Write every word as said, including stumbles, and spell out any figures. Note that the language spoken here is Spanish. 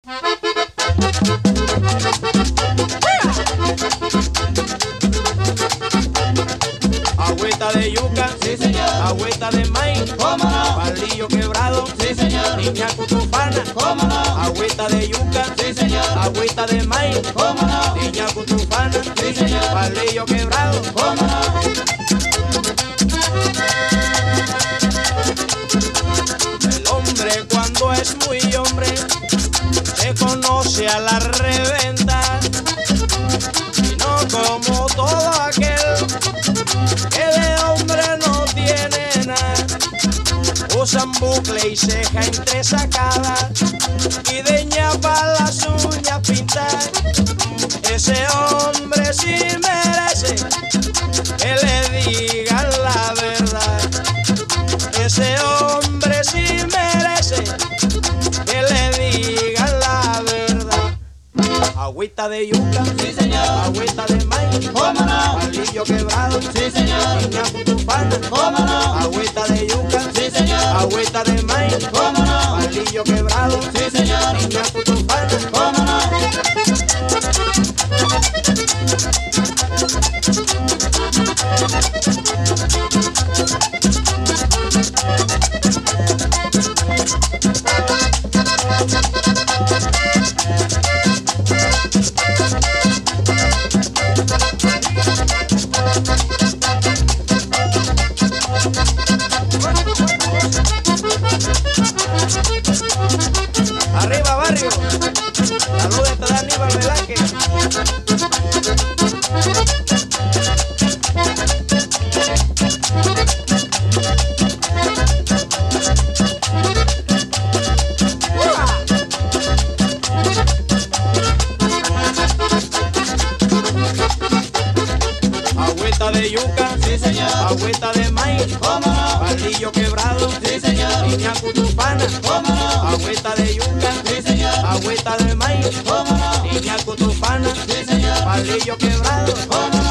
Agüita de yuca, sí señor. Agüita de maíz, ¿Cómo no? palillo quebrado, Sí señor. niña cutufana. ¿Cómo no? Agüita de yuca, Sí señor. Agüita de maíz, ¿Cómo no? niña cutufana. Sí señor. Palillo quebrado. ¿Cómo no? El hombre cuando es muy hombre se conoce a la reventa y no como todo aquel que de hombre no tiene nada. Usan bucle y ceja entresacada y de ñapa las uñas pintar. Ese hombre sí merece que le digan la verdad. Ese hombre sí merece que le digan la verdad. Agüita de yuca, Sí señor. agüita de maíz, ¿Cómo no? palillo quebrado, Sí señor. niña cutufana. ¿Cómo no? Agüita de yuca, Sí señor. agüita de maíz, ¿Cómo no? palillo quebrado, Sí señor. niña cutufana. ¿Cómo no? Arriba barrio, saludos de Aníbal Velázquez. Agüita de yuca, Sí señor. agüita de maíz, ¿Cómo no? palillo quebrado, Sí señor. niña cutufana. ¿Cómo no? Agüita de yuca, Sí señor. agüita de maíz, ¿Cómo no? niña cutufana. Sí señor. Palillo quebrado, ¿Cómo